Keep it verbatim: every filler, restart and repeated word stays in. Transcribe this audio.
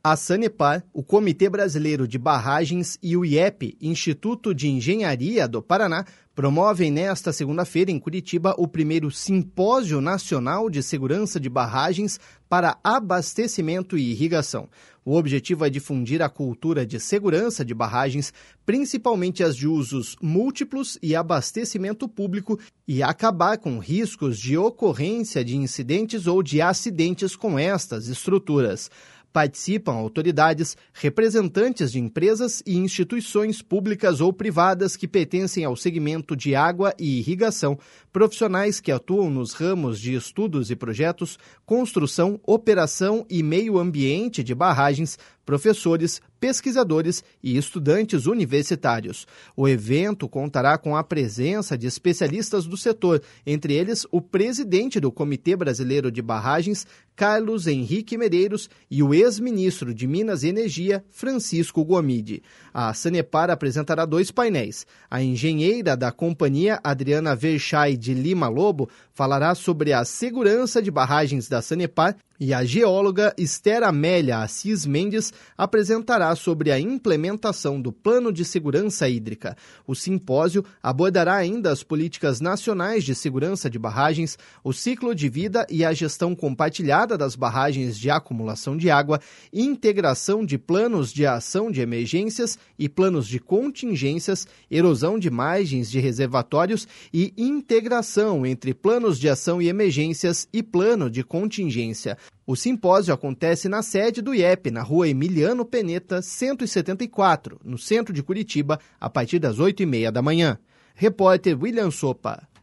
A Sanepar, o Comitê Brasileiro de Barragens e o I E P, Instituto de Engenharia do Paraná, promovem nesta segunda-feira em Curitiba o primeiro Simpósio Nacional de Segurança de Barragens para Abastecimento e Irrigação. O objetivo é difundir a cultura de segurança de barragens, principalmente as de usos múltiplos e abastecimento público, e acabar com riscos de ocorrência de incidentes ou de acidentes com estas estruturas. Participam autoridades, representantes de empresas e instituições públicas ou privadas que pertencem ao segmento de água e irrigação, profissionais que atuam nos ramos de estudos e projetos, construção, operação e meio ambiente de barragens, professores, pesquisadores e estudantes universitários. O evento contará com a presença de especialistas do setor, entre eles o presidente do Comitê Brasileiro de Barragens, Carlos Henrique Medeiros, e o ex-ministro de Minas e Energia, Francisco Gomide. A Sanepar apresentará dois painéis. A engenheira da companhia, Adriana Verchay de Lima Lobo, falará sobre a segurança de barragens da Sanepar, e a geóloga Esther Amélia Assis Mendes apresentará sobre a implementação do Plano de Segurança Hídrica. O simpósio abordará ainda as políticas nacionais de segurança de barragens, o ciclo de vida e a gestão compartilhada das barragens de acumulação de água, integração de planos de ação de emergências e planos de contingências, erosão de margens de reservatórios e integração entre planos de ação e emergências e plano de contingência. O simpósio acontece na sede do I E P, na rua Emiliano Peneta, cento e setenta e quatro, no centro de Curitiba, a partir das oito e meia da manhã. Repórter William Sopa.